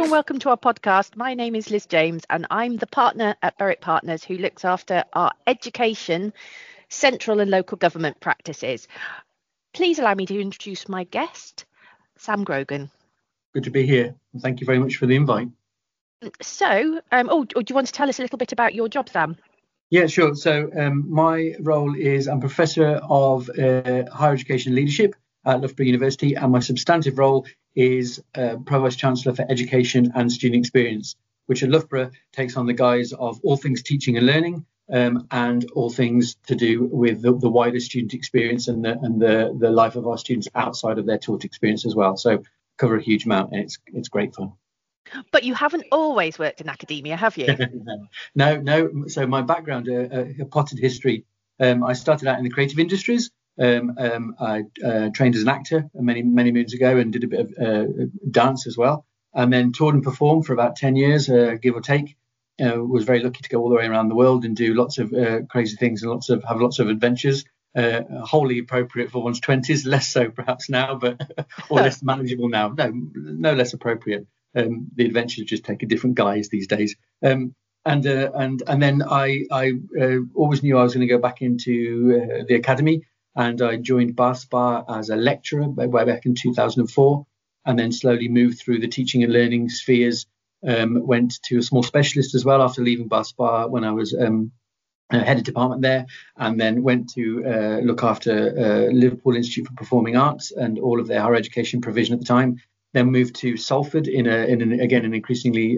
and welcome to our podcast. My name is Liz James and I'm the partner at Berwick Partners who looks after our education, central and local government practices. Please allow me to introduce my guest, Sam Grogan. Good to be here. Thank you very much for the invite. So, do you want to tell us a little bit about your job, Sam? Yeah, sure. So my role is I'm Professor of Higher Education Leadership at Loughborough University, and my substantive role is Provost Chancellor for Education and Student Experience, which at Loughborough takes on the guise of all things teaching and learning and all things to do with the wider student experience and the life of our students outside of their taught experience as well. So cover a huge amount, and it's great fun. But you haven't always worked in academia, have you? No. So my background, a potted history. I started out in the creative industries. I trained as an actor many moons ago and did a bit of dance as well. And then toured and performed for about 10 years, give or take. Was very lucky to go all the way around the world and do lots of crazy things and have lots of adventures. Wholly appropriate for one's 20s, less so perhaps now, but or less manageable now. No less appropriate. The adventures just take a different guise these days. And then I always knew I was going to go back into the academy, and I joined Bath Spa as a lecturer way back in 2004, and then slowly moved through the teaching and learning spheres. Went to a small specialist as well after leaving Bath Spa when I was head of department there, and then went to look after Liverpool Institute for Performing Arts and all of their higher education provision at the time. Then moved to Salford in an increasingly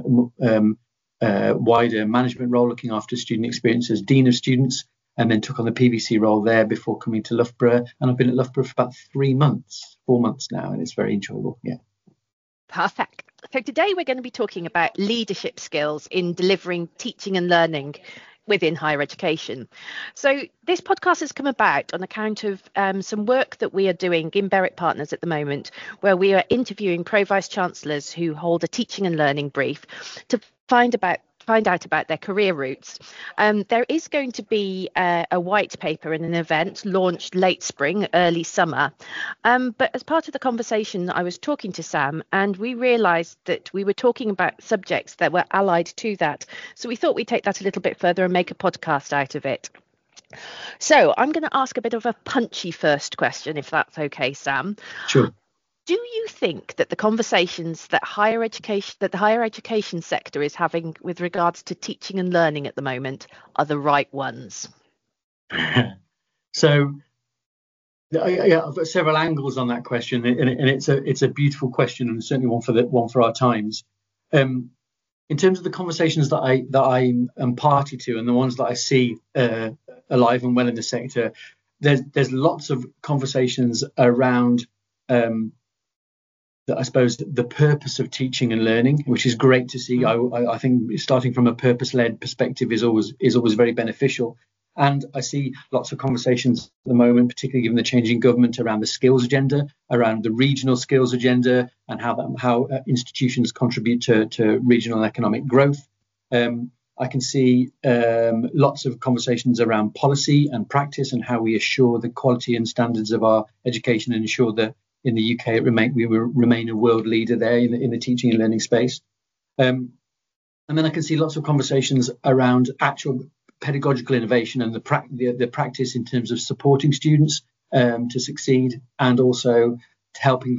wider management role, looking after student experience as Dean of Students, and then took on the PVC role there before coming to Loughborough. And I've been at Loughborough for about 4 months now, and it's very enjoyable. Yeah. Perfect. So today we're going to be talking about leadership skills in delivering teaching and learning within higher education. So this podcast has come about on account of some work that we are doing in Berwick Partners at the moment, where we are interviewing Pro-Vice Chancellors who hold a teaching and learning brief to find out about their career routes. There is going to be a white paper and an event launched late spring, early summer. But as part of the conversation, I was talking to Sam and we realised that we were talking about subjects that were allied to that. So we thought we'd take that a little bit further and make a podcast out of it. So I'm going to ask a bit of a punchy first question, if that's okay, Sam. Sure. Do you think that the conversations that the higher education sector is having with regards to teaching and learning at the moment are the right ones? So, I've got several angles on that question, and it's a beautiful question, and certainly one for our times. In terms of the conversations that I am party to, and the ones that I see alive and well in the sector, there's lots of conversations around. I suppose the purpose of teaching and learning, which is great to see. I think starting from a purpose-led perspective is always very beneficial. And I see lots of conversations at the moment, particularly given the changing government, around the skills agenda, around the regional skills agenda, and how institutions contribute to regional and economic growth. I can see lots of conversations around policy and practice and how we assure the quality and standards of our education and ensure that in the UK, we will remain a world leader there in the teaching and learning space. And then I can see lots of conversations around actual pedagogical innovation and the practice in terms of supporting students to succeed, and also helping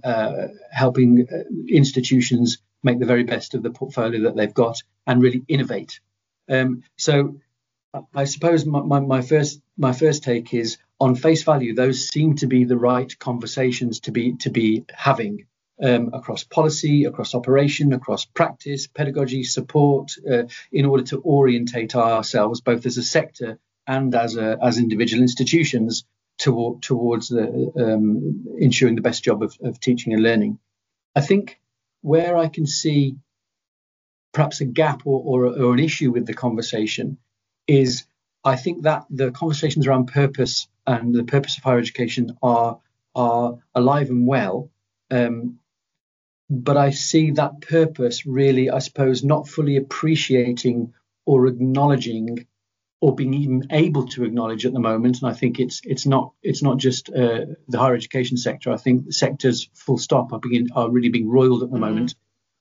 institutions make the very best of the portfolio that they've got and really innovate. So I suppose my first take is, on face value, those seem to be the right conversations to be having across policy, across operation, across practice, pedagogy, support, in order to orientate ourselves both as a sector and as individual institutions towards ensuring the best job of teaching and learning. I think where I can see perhaps a gap or an issue with the conversation is, I think that the conversations around purpose and the purpose of higher education are alive and well, but I see that purpose really, I suppose, not fully appreciating or acknowledging or being even able to acknowledge at the moment. And I think it's not just the higher education sector. I think sectors full stop are really being roiled at the moment.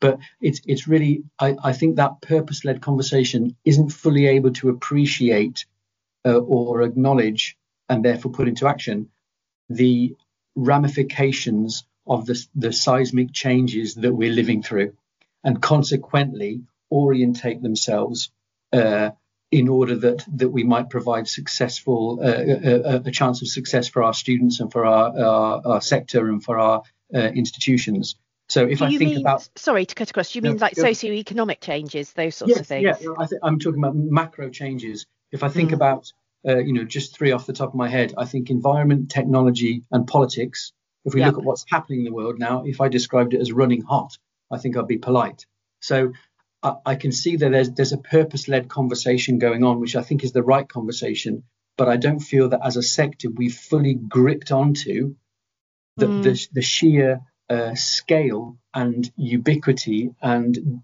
But it's really, I think that purpose-led conversation isn't fully able to appreciate or acknowledge and therefore put into action the ramifications of the seismic changes that we're living through, and consequently orientate themselves in order that we might provide successful a chance of success for our students and for our sector and for our institutions. So if I think about, sorry to cut across, do you mean like socioeconomic changes, those sorts of things? Yeah, I'm talking about macro changes. If I think about, just three off the top of my head, I think environment, technology, and politics. If we look at what's happening in the world now, if I described it as running hot, I think I'd be polite. So I can see that there's a purpose-led conversation going on, which I think is the right conversation. But I don't feel that as a sector we've fully gripped onto the sheer scale and ubiquity and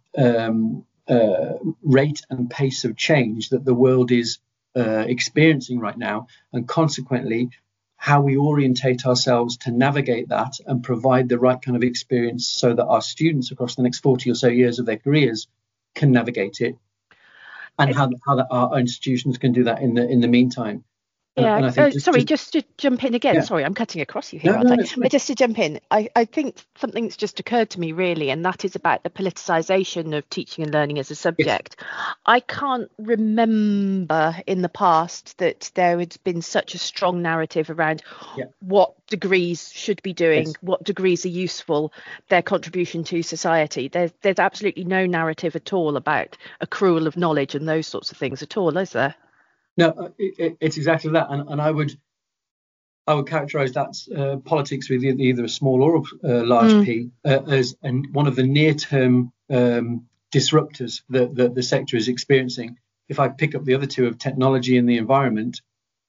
rate and pace of change that the world is experiencing right now, and consequently how we orientate ourselves to navigate that and provide the right kind of experience so that our students across the next 40 or so years of their careers can navigate it, and how our institutions can do that in the meantime. And I think just to jump in again, sorry, I'm cutting across you here, aren't I? But just to jump in, I think something's just occurred to me really, and that is about the politicization of teaching and learning as a subject. Yes. I can't remember in the past that there had been such a strong narrative around what degrees should be doing, what degrees are useful, their contribution to society. There's absolutely no narrative at all about accrual of knowledge and those sorts of things at all, is there? No, it's exactly that, and I would characterise that politics with either a small or a large p as one of the near-term disruptors that the sector is experiencing. If I pick up the other two of technology and the environment,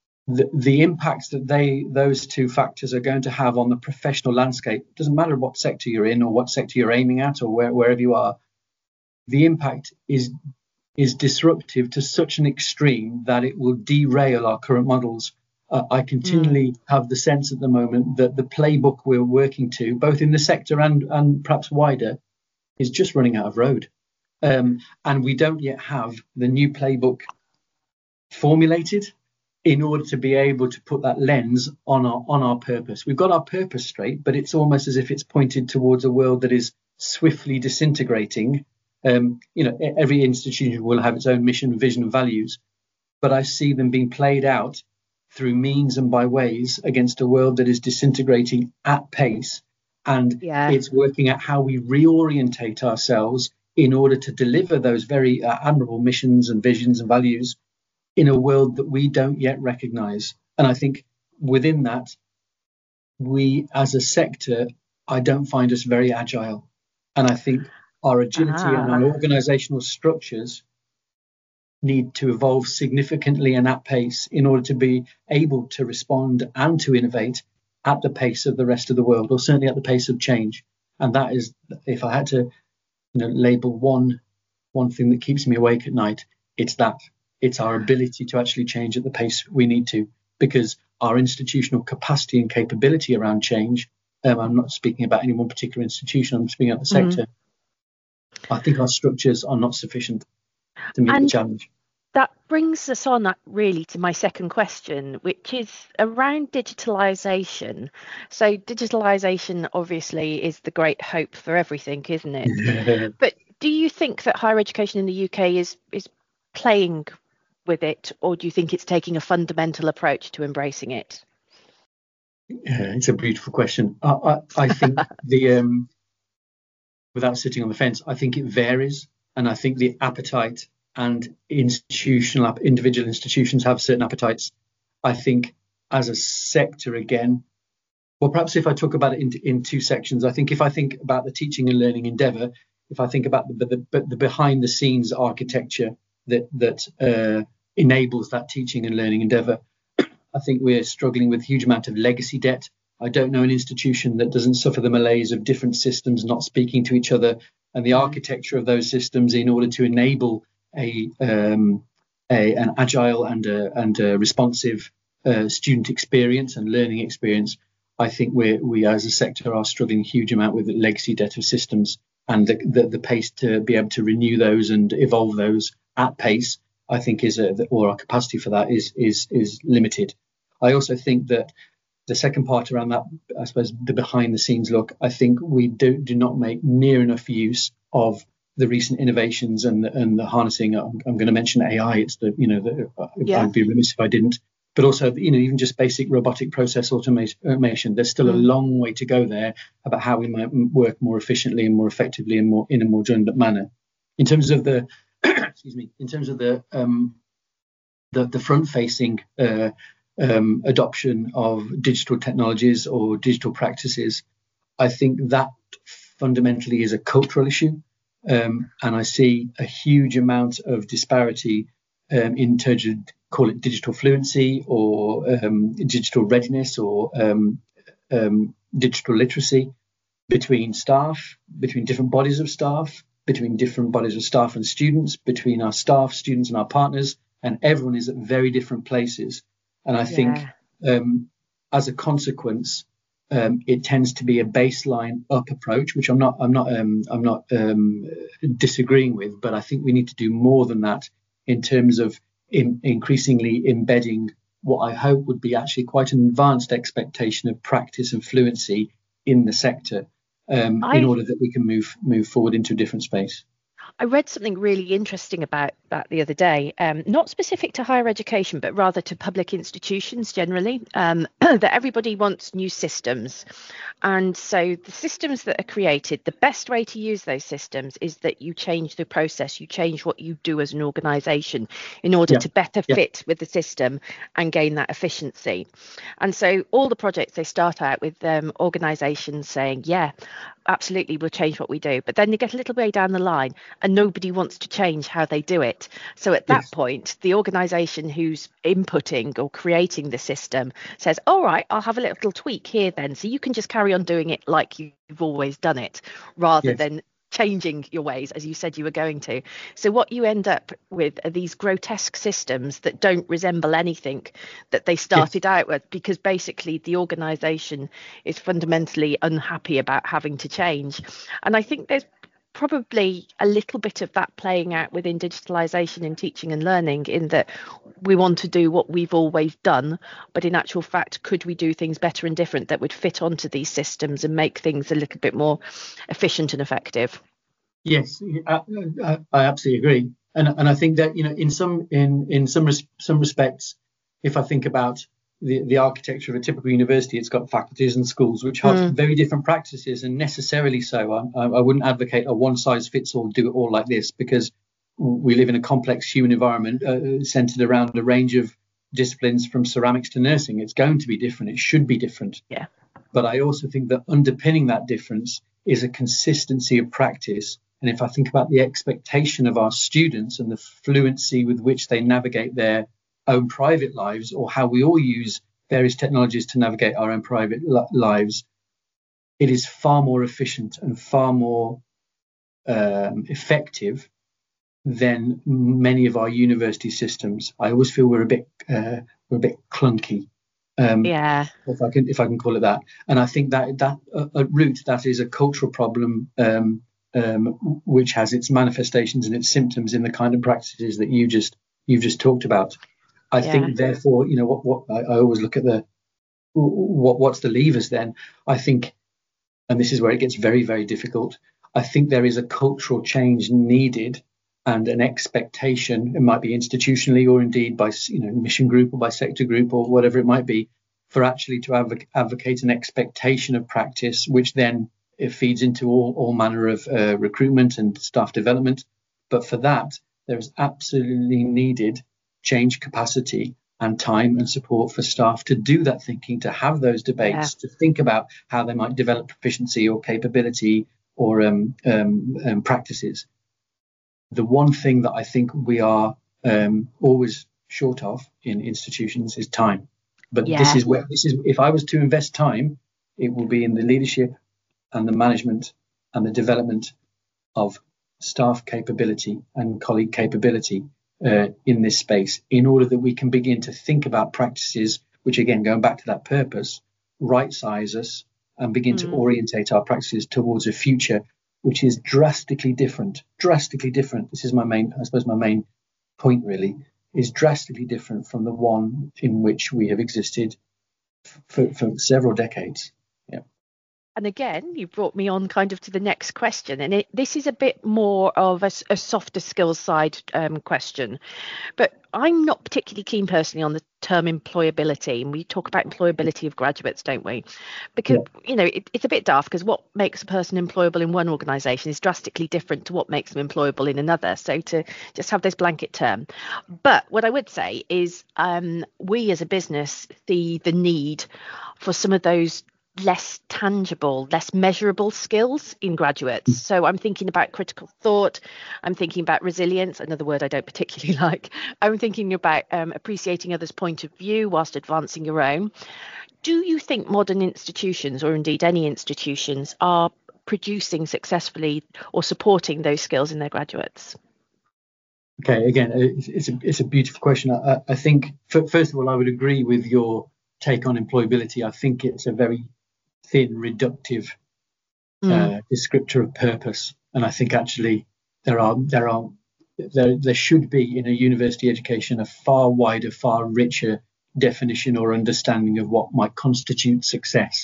the impacts that those two factors are going to have on the professional landscape, it doesn't matter what sector you're in or what sector you're aiming at or wherever you are, the impact is disruptive to such an extreme that it will derail our current models. I continually have the sense at the moment that the playbook we're working to, both in the sector and perhaps wider, is just running out of road. And we don't yet have the new playbook formulated in order to be able to put that lens on our purpose. We've got our purpose straight, but it's almost as if it's pointed towards a world that is swiftly disintegrating. Every institution will have its own mission, vision, and values, but I see them being played out through means and by ways against a world that is disintegrating at pace. And it's working out how we reorientate ourselves in order to deliver those very admirable missions and visions and values in a world that we don't yet recognize. And I think within that, we as a sector, I don't find us very agile. And I think our agility and our organizational structures need to evolve significantly and at pace in order to be able to respond and to innovate at the pace of the rest of the world, or certainly at the pace of change. And that is, if I had to label one thing that keeps me awake at night, it's that. It's our ability to actually change at the pace we need to, because our institutional capacity and capability around change, I'm not speaking about any one particular institution, I'm speaking about the sector. I think our structures are not sufficient to meet the challenge. That brings us on really to my second question, which is around digitalisation. So digitalisation obviously is the great hope for everything, isn't it? But do you think that higher education in the UK is playing with it, or do you think it's taking a fundamental approach to embracing it? It's a beautiful question. I think without sitting on the fence, I think it varies, and I think the appetite and individual institutions have certain appetites. I think as a sector, again, well, perhaps if I talk about it in two sections, I think if I think about the teaching and learning endeavour, if I think about the behind the scenes architecture that enables that teaching and learning endeavour, I think we're struggling with a huge amount of legacy debt. I don't know an institution that doesn't suffer the malaise of different systems not speaking to each other, and the architecture of those systems in order to enable an agile and a responsive student experience and learning experience. I think we as a sector are struggling a huge amount with the legacy debt of systems, and the pace to be able to renew those and evolve those at pace, I think or our capacity for that is limited. I also think that the second part around that, I suppose, the behind the scenes look, I think we do not make near enough use of the recent innovations and the harnessing. I'm going to mention AI. It's I'd be remiss if I didn't. But also, even just basic robotic process automation. There's still a long way to go there about how we might work more efficiently and more effectively and in a more redundant manner. In terms of the the front-facing adoption of digital technologies or digital practices, I think that fundamentally is a cultural issue, and I see a huge amount of disparity in terms of, call it digital fluency or digital readiness or digital literacy between staff, between different bodies of staff, between different bodies of staff and students, between our staff, students and our partners, and everyone is at very different places. And I think as a consequence, it tends to be a baseline up approach, which I'm not disagreeing with, but I think we need to do more than that in terms of increasingly embedding what I hope would be actually quite an advanced expectation of practice and fluency in the sector, in order that we can move forward into a different space. I read something really interesting about that the other day, not specific to higher education, but rather to public institutions generally, that everybody wants new systems. And so the systems that are created, the best way to use those systems is that you change the process, you change what you do as an organisation in order to better fit with the system and gain that efficiency. And so all the projects, they start out with organisations saying, yeah, absolutely, we'll change what we do. But then they get a little way down the line and nobody wants to change how they do it. So at that point, the organisation who's inputting or creating the system says, all right, I'll have a little tweak here then. So you can just carry on doing it like you've always done it, rather than changing your ways as you said you were going to. So what you end up with are these grotesque systems that don't resemble anything that they started out with, because basically the organisation is fundamentally unhappy about having to change. And I think there's probably a little bit of that playing out within digitalisation in teaching and learning, in that we want to do what we've always done, but in actual fact, could we do things better and different that would fit onto these systems and make things a little bit more efficient and effective? Yes, I absolutely agree, and I think that in some respects, if I think about the architecture of a typical university, it's got faculties and schools which have very different practices, and necessarily so. I wouldn't advocate a one size fits all, do it all like this, because we live in a complex human environment centered around a range of disciplines from ceramics to nursing. It's going to be different. It should be different. Yeah. But I also think that underpinning that difference is a consistency of practice. And if I think about the expectation of our students and the fluency with which they navigate their own private lives, or how we all use various technologies to navigate our own private lives, it is far more efficient and far more effective than many of our university systems. I always feel we're a bit clunky, if I can call it that. And I think that at root, that is a cultural problem, which has its manifestations and its symptoms in the kind of practices that you've just talked about. I think, therefore, what I always look at what's the levers then. I think, and this is where it gets very, very difficult, I think there is a cultural change needed and an expectation. It might be institutionally, or indeed by mission group or by sector group or whatever it might be, for actually to advocate an expectation of practice, which then it feeds into all manner of recruitment and staff development. But for that, there is absolutely needed change capacity and time and support for staff to do that thinking, to have those debates, to think about how they might develop proficiency or capability or practices. The one thing that I think we are always short of in institutions is time. But this is if I was to invest time, it will be in the leadership and the management and the development of staff capability and colleague capability in this space, in order that we can begin to think about practices which, again, going back to that purpose, right size us and begin to orientate our practices towards a future which is drastically different. This is my main point really, is drastically different from the one in which we have existed for several decades. Yeah. And again, you brought me on kind of to the next question, and this is a bit more of a softer skills side question, but I'm not particularly keen personally on the term employability, and we talk about employability of graduates, don't we? Because it's a bit daft, because what makes a person employable in one organisation is drastically different to what makes them employable in another. So to just have this blanket term, but what I would say is we as a business see the need for some of those less tangible, less measurable skills in graduates. So I'm thinking about critical thought, I'm thinking about resilience, another word I don't particularly like. I'm thinking about appreciating others' point of view whilst advancing your own. Do you think modern institutions, or indeed any institutions, are producing successfully or supporting those skills in their graduates? Okay, again, it's a beautiful question. I think, first of all, I would agree with your take on employability. I think it's a very thin, reductive descriptor of purpose, and I think actually there should be in a university education a far wider, far richer definition or understanding of what might constitute success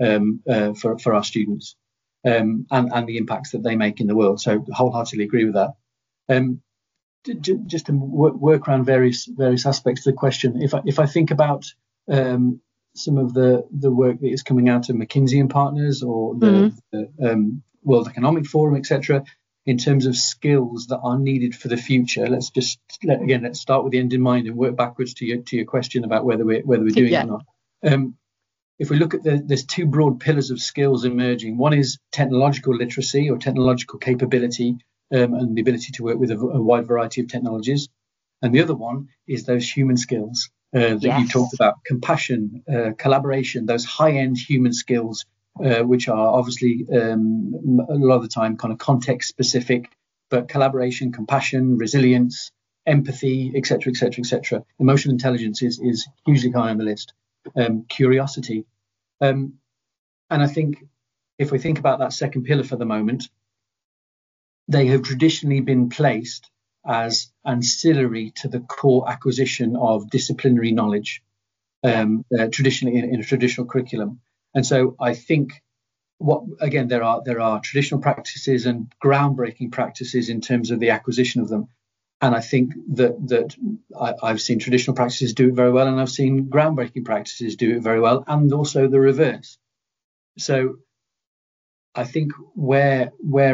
for our students and the impacts that they make in the world. So wholeheartedly agree with that. Just to work around various aspects of the question, if I think about some of the work that is coming out of McKinsey and Partners or the World Economic Forum, etc., in terms of skills that are needed for the future, let's start with the end in mind and work backwards to your question about whether we're doing it or not. If we look at there's two broad pillars of skills emerging. One is technological literacy or technological capability, and the ability to work with a wide variety of technologies. And the other one is those human skills that you talked about: compassion, collaboration, those high-end human skills, which are obviously a lot of the time kind of context specific, but collaboration, compassion, resilience, empathy, etc., etc., etc. Emotional intelligence is hugely high on the list. Curiosity, and I think if we think about that second pillar for the moment, they have traditionally been placed as ancillary to the core acquisition of disciplinary knowledge, traditionally in a traditional curriculum. And so I think there are traditional practices and groundbreaking practices in terms of the acquisition of them. And I think that I've seen traditional practices do it very well, and I've seen groundbreaking practices do it very well, and also the reverse. So I think where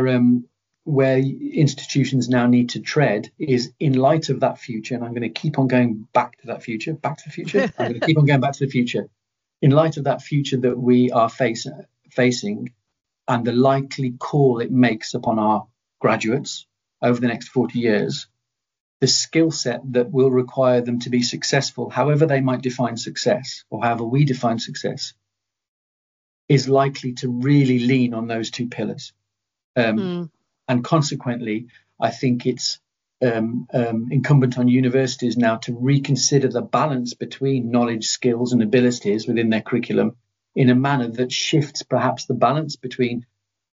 institutions now need to tread is in light of that future, and I'm going to keep on going back to the future. I'm going to keep on going back to the future. In light of that future that we are facing and the likely call it makes upon our graduates over the next 40 years, the skill set that will require them to be successful, however they might define success or however we define success, is likely to really lean on those two pillars. And consequently, I think it's incumbent on universities now to reconsider the balance between knowledge, skills and abilities within their curriculum in a manner that shifts perhaps the balance between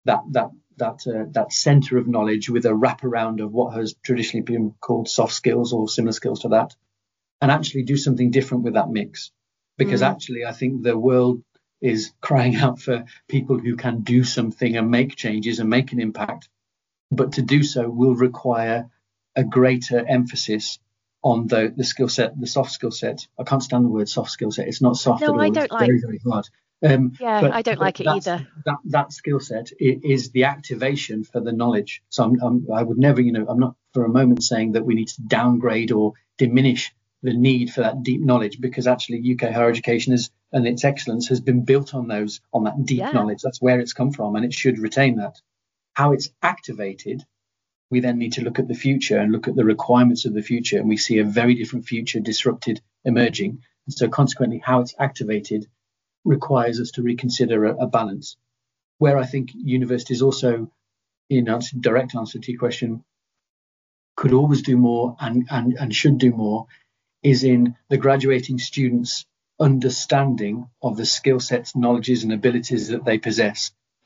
that center of knowledge with a wraparound of what has traditionally been called soft skills or similar skills to that, and actually do something different with that mix. Because actually, I think the world is crying out for people who can do something and make changes and make an impact. But to do so will require a greater emphasis on the skill set, the soft skill set. I can't stand the word soft skill set. It's not soft at all. I don't it's very, very hard. I don't like it either. That skill set is the activation for the knowledge. So I would never, I'm not for a moment saying that we need to downgrade or diminish the need for that deep knowledge, because actually UK higher education and its excellence has been built on that deep knowledge. That's where it's come from, and it should retain that. How it's activated, we then need to look at the future and look at the requirements of the future, and we see a very different future disrupted emerging. And so consequently, how it's activated requires us to reconsider a balance. Where I think universities also, in direct answer to your question, could always do more and should do more, is in the graduating students' understanding of the skill sets, knowledges and abilities that they possess,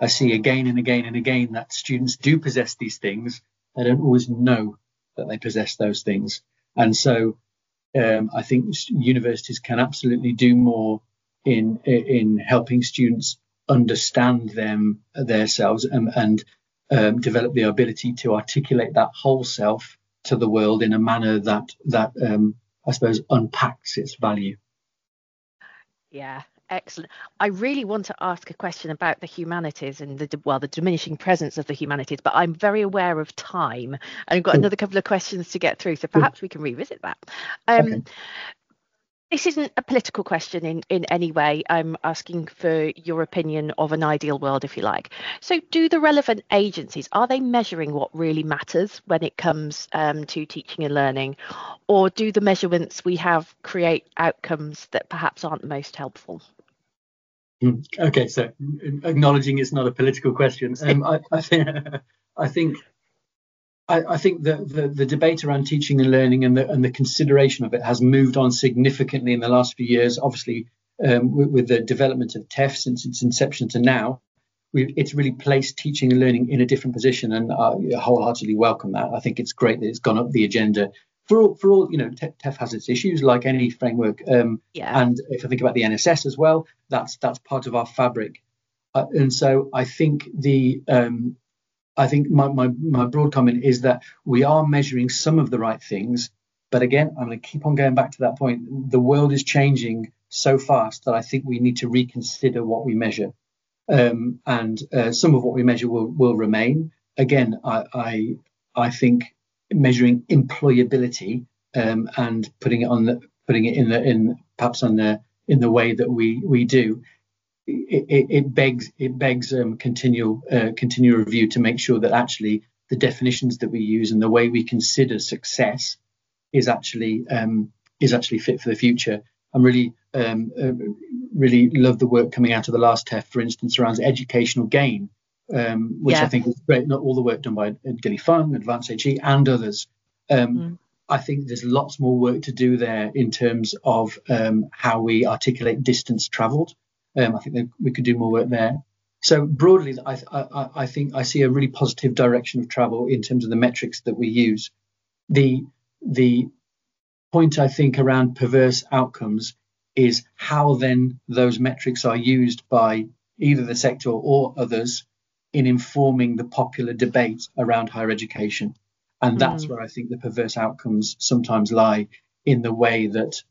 I see again and again and again that students do possess these things. They don't always know that they possess those things. And so I think universities can absolutely do more in helping students understand themselves and develop the ability to articulate that whole self to the world in a manner that I suppose unpacks its value. Yeah, excellent. I really want to ask a question about the humanities and the diminishing presence of the humanities, but I'm very aware of time, and I've got another couple of questions to get through, so perhaps we can revisit that. Okay. This isn't a political question in any way. I'm asking for your opinion of an ideal world, if you like. So do the relevant agencies, are they measuring what really matters when it comes to teaching and learning? Or do the measurements we have create outcomes that perhaps aren't most helpful? Okay, so acknowledging it's not a political question. I think the debate around teaching and learning and the consideration of it has moved on significantly in the last few years. Obviously, with the development of TEF since its inception to now, it's really placed teaching and learning in a different position, and I wholeheartedly welcome that. I think it's great that it's gone up the agenda. For all, TEF has its issues like any framework. And if I think about the NSS as well, that's part of our fabric. And so I think my broad comment is that we are measuring some of the right things. But again, I'm going to keep on going back to that point. The world is changing so fast that I think we need to reconsider what we measure. And some of what we measure will remain. Again, I think measuring employability and putting it in the way that we do, it begs continual review to make sure that actually the definitions that we use and the way we consider success is actually fit for the future. I'm really love the work coming out of the last TEF, for instance, around educational gain, which I think is great. Not all the work done by Gilly Fung, Advanced HE, and others. I think there's lots more work to do there in terms of how we articulate distance travelled. I think that we could do more work there. So broadly, I think I see a really positive direction of travel in terms of the metrics that we use. The point, I think, around perverse outcomes is how then those metrics are used by either the sector or others in informing the popular debate around higher education. And that's where I think the perverse outcomes sometimes lie, in the way that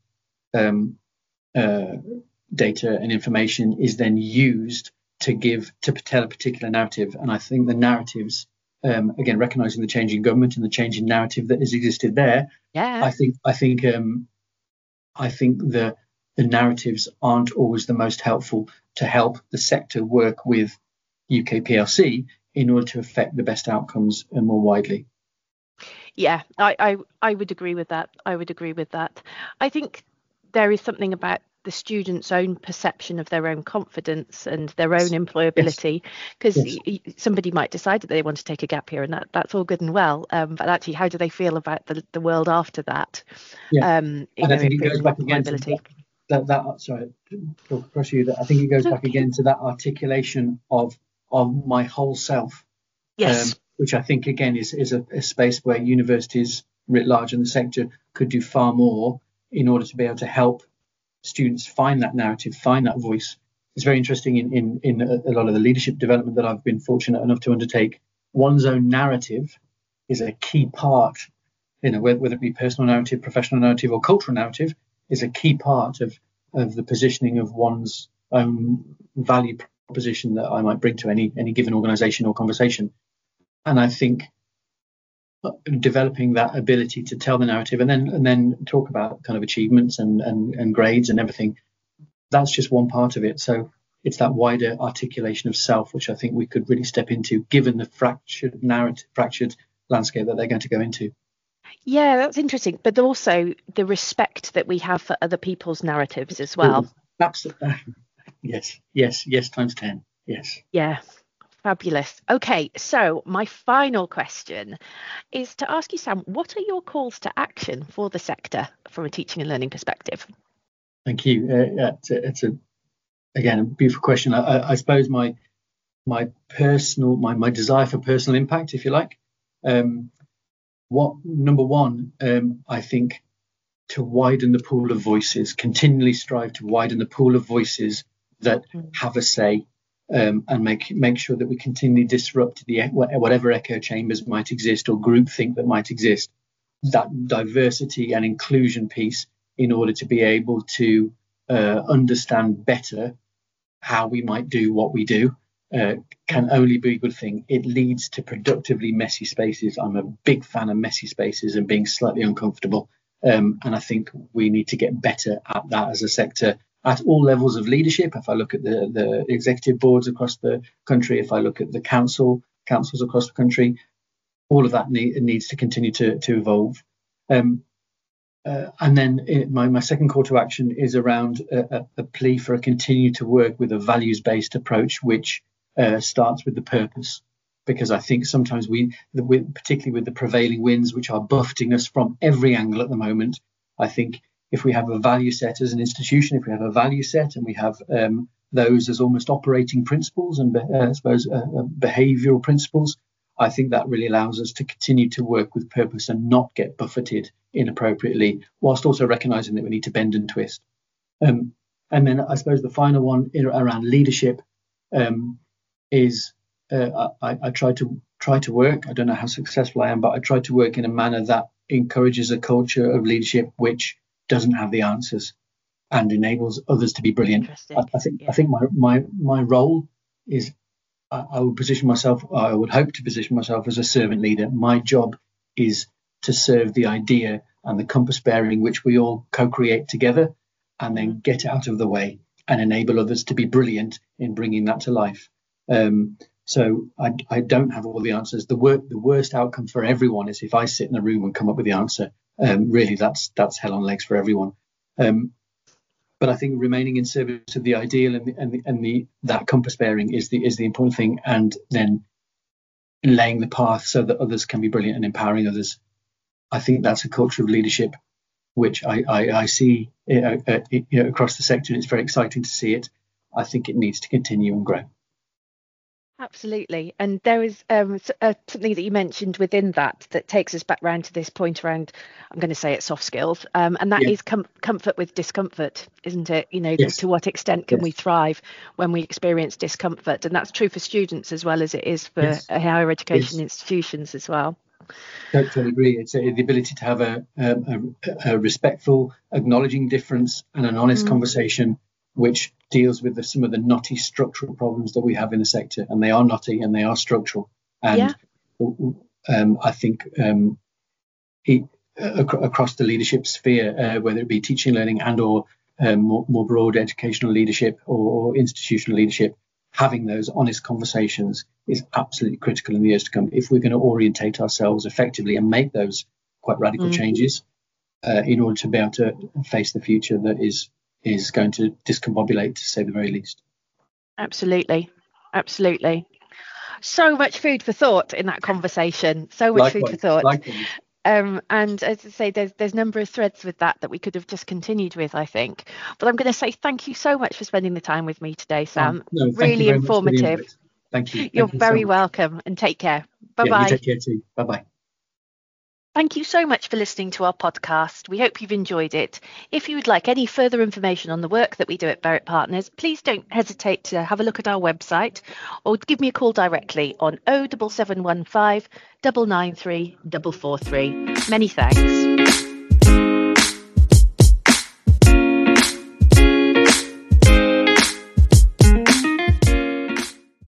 data and information is then used to tell a particular narrative. And I think the narratives, again, recognizing the change in government and the change in narrative that has existed there, I think the narratives aren't always the most helpful to help the sector work with UK PLC in order to affect the best outcomes more widely. Yeah, I would agree with that. I think there is something about the student's own perception of their own confidence and their own employability, because somebody might decide that they want to take a gap year, and that's all good and well, but actually, how do they feel about the world after that? And I think it goes back again to I think it goes back again to that articulation of my whole self, which I think again is a space where universities writ large and the sector could do far more in order to be able to help students find that narrative, find that voice. It's very interesting in a lot of the leadership development that I've been fortunate enough to undertake. One's own narrative is a key part, whether it be personal narrative, professional narrative, or cultural narrative, is a key part of the positioning of one's own value proposition that I might bring to any given organisation or conversation. And I think developing that ability to tell the narrative and then talk about kind of achievements and grades and everything, that's just one part of it. So it's that wider articulation of self, which I think we could really step into, given the fractured landscape that they're going to go into. Yeah, that's interesting. But also the respect that we have for other people's narratives as well. Absolutely. Yes, times 10. Yes. Yeah. Fabulous. Okay, so my final question is to ask you, Sam, what are your calls to action for the sector from a teaching and learning perspective? Thank you. It's a beautiful question. I suppose my my desire for personal impact, if you like. Number one, I think to widen the pool of voices, continually strive to widen the pool of voices that have a say, and make sure that we continually disrupt whatever echo chambers might exist or groupthink that might exist. That diversity and inclusion piece, in order to be able to understand better how we might do what we do, can only be a good thing. It leads to productively messy spaces. I'm a big fan of messy spaces and being slightly uncomfortable. And I think we need to get better at that as a sector at all levels of leadership. If I look at the executive boards across the country, if I look at the councils across the country, all of that needs to continue to evolve. And then my second call to action is around a plea for a continue to work with a values-based approach, which starts with the purpose. Because I think sometimes particularly with the prevailing winds, which are buffeting us from every angle at the moment, I think if we have a value set as an institution, if we have a value set and we have those as almost operating principles and behavioural principles, I think that really allows us to continue to work with purpose and not get buffeted inappropriately, whilst also recognising that we need to bend and twist. And then I suppose the final one around leadership is I try to work. I don't know how successful I am, but I try to work in a manner that encourages a culture of leadership which doesn't have the answers and enables others to be brilliant. I think my role is I would hope to position myself as a servant leader. My job is to serve the idea and the compass bearing which we all co-create together, and then get out of the way and enable others to be brilliant in bringing that to life. So I don't have all the answers. The worst outcome for everyone is if I sit in a room and come up with the answer. Really, that's hell on legs for everyone. But I think remaining in service of the ideal and that compass bearing is the important thing, and then laying the path so that others can be brilliant and empowering others. I think that's a culture of leadership which I see across the sector, and it's very exciting to see it. I think it needs to continue and grow. Absolutely. And there is something that you mentioned within that takes us back round to this point around, I'm going to say it, soft skills. And that is comfort with discomfort, isn't it? Yes. To what extent can we thrive when we experience discomfort? And that's true for students as well as it is for higher education institutions as well. Totally agree. It's the ability to have a respectful, acknowledging difference and an honest conversation which deals with some of the knotty structural problems that we have in the sector, and they are knotty and they are structural. And I think across the leadership sphere, whether it be teaching, learning, and or more broad educational leadership or institutional leadership, having those honest conversations is absolutely critical in the years to come if we're going to orientate ourselves effectively and make those quite radical changes in order to be able to face the future that is going to discombobulate, to say the very least. Absolutely. So much food for thought in that conversation. Food for thought. Likewise. And as I say, there's a number of threads with that we could have just continued with, I think. But I'm going to say thank you so much for spending the time with me today, Sam. Really informative. Thank you. You're very welcome, and take care. Bye-bye. You take care too. Bye-bye. Thank you so much for listening to our podcast. We hope you've enjoyed it. If you would like any further information on the work that we do at Berwick Partners, please don't hesitate to have a look at our website or give me a call directly on 07715 993 443. Many thanks.